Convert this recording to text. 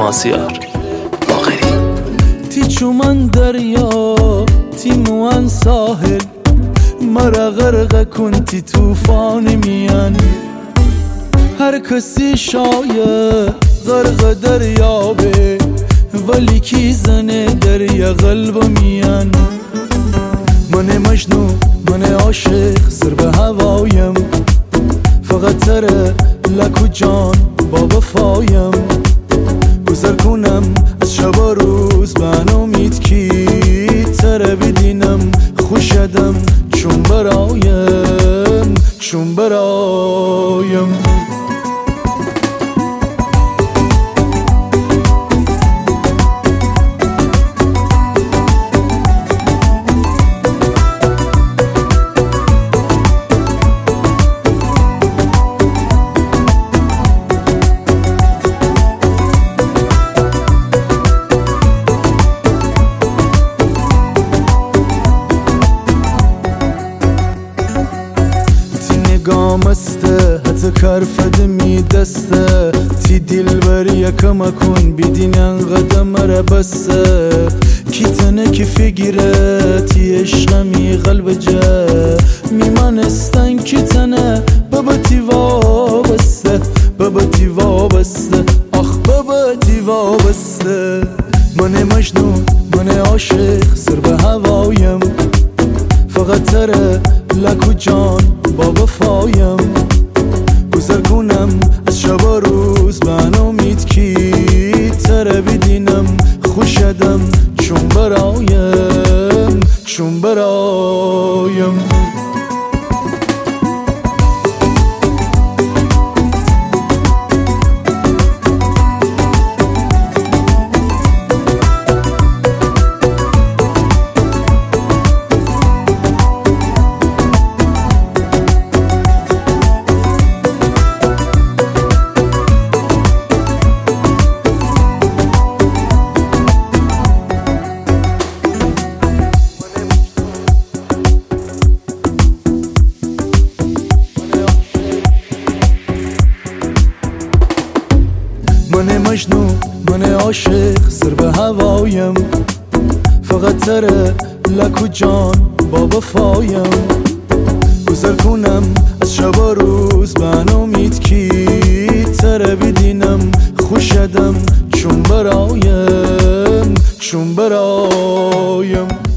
مازیار باقری. تی چومن دریا تی موان ساحل، مرا غرق کن تی توفان میان. هر کسی شاید غرق دریابه، ولی کی زنه دریا قلب میان. من مجنون من عاشق سر به هوایم، فقط تره لک و جان با وفایم. گذر کنم از شب و روز به امید کی تره بدینم خوشدم چون برایم چون برایم. قامسته حتی کرفد می دسته، تی دل بر یکم کن بیدین قدم را بسته. کی تنه کی فکره تی عشقمی قلب جه، میمانستن کی تنه بابا تی وابسته بابا تی وابسته آخ بابا تی وابسته. من مجنون من عاشق سر به هوایم، فقط تره لک و جان با وفایم. گذر کنم از شب و روز به امید کی تره بدینم خوشدم چون برایم چون برایم. من مجنون من عاشق سر به هوایم، فقط تره لک و جان با وفایم. گذر کنم از شب و روز به امید کی تره بدینم خوشدم چون برایم چون برایم.